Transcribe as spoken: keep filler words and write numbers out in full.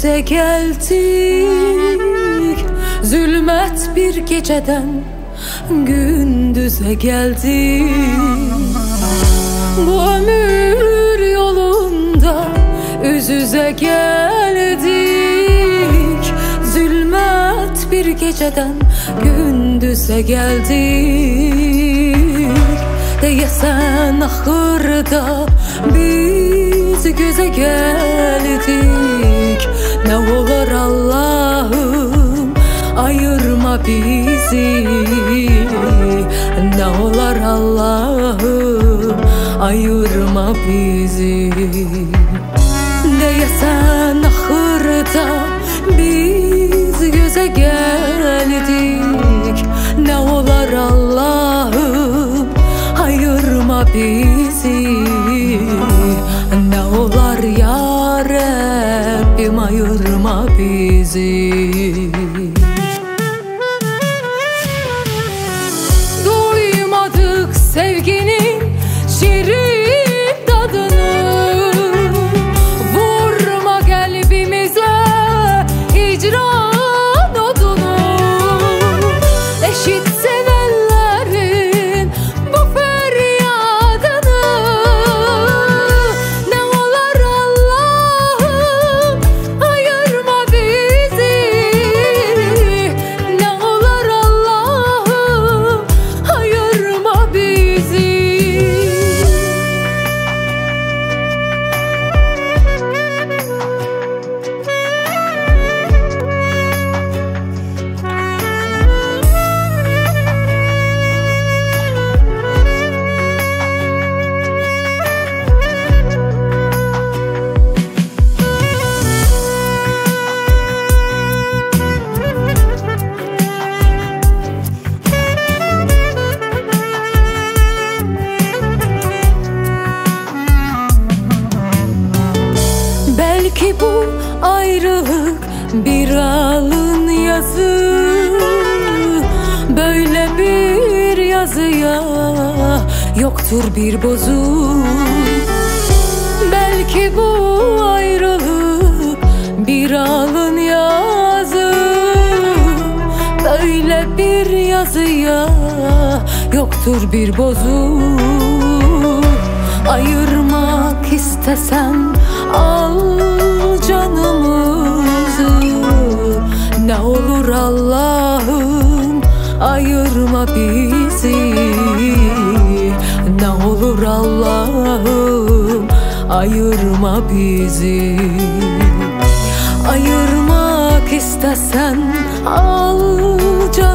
Gündüze geldik, zulmet bir geceden gündüze geldik. Bu ömür yolunda üz yüze geldik. Zulmet bir geceden gündüze geldik. Deyesen ahırda biz göze geldik. Ne olur Allah'ım ayırma bizi. Ne olur Allah'ım ayırma bizi. Deyesen ahırda biz göze geldik. Ne olur Allah'ım ayırma bizi. Ne olur ya Rabbim ayırma bizi. Duymadık sevginin şirin tadını. Vurma kalbimize hicran odunu. Eşit sevenlerin bu feryadını. Ne olur Allah'ım ayırma bizi. Ne olur Allah'ım ayırma bizi. Belki bu ayrılık bir alın yazı. Böyle bir yazıya yoktur bir bozuk. Belki bu ayrılık bir alın yazı. Böyle bir yazıya yoktur bir bozuk. Ayırmak istesen al canımızı. Ne olur Allah'ım ayırma bizi. Ne olur Allah'ım ayırma bizi. Ayırmak istesen al canımızı.